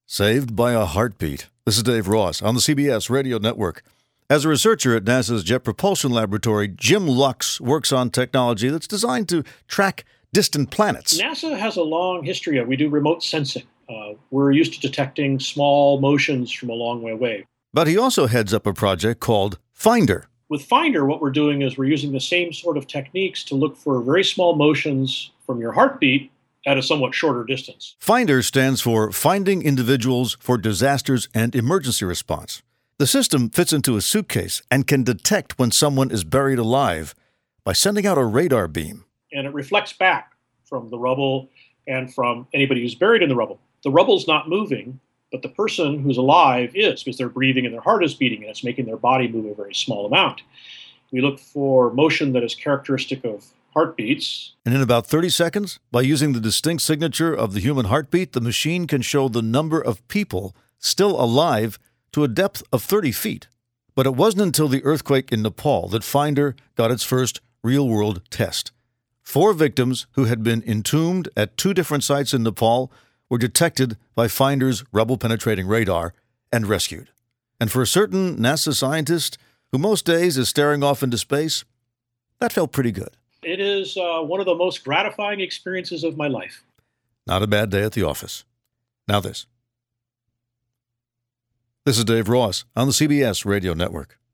Saved by a Heartbeat. This is Dave Ross on the CBS Radio Network. As a researcher at NASA's Jet Propulsion Laboratory, Jim Lux works on technology that's designed to track distant planets. NASA has a long history we do remote sensing. We're used to detecting small motions from a long way away. But he also heads up a project called Finder. With Finder, what we're doing is we're using the same sort of techniques to look for very small motions from your heartbeat at a somewhat shorter distance. Finder stands for Finding Individuals for Disasters and Emergency Response. The system fits into a suitcase and can detect when someone is buried alive by sending out a radar beam. And it reflects back from the rubble and from anybody who's buried in the rubble. The rubble's not moving, but the person who's alive is, because they're breathing and their heart is beating, and it's making their body move a very small amount. We look for motion that is characteristic of heartbeats. And in about 30 seconds, by using the distinct signature of the human heartbeat, the machine can show the number of people still alive to a depth of 30 feet. But it wasn't until the earthquake in Nepal that Finder got its first real-world test. 4 victims who had been entombed at 2 different sites in Nepal were detected by Finder's rubble-penetrating radar and rescued. And for a certain NASA scientist who most days is staring off into space, that felt pretty good. It is one of the most gratifying experiences of my life. Not a bad day at the office. Now this. This is Dave Ross on the CBS Radio Network.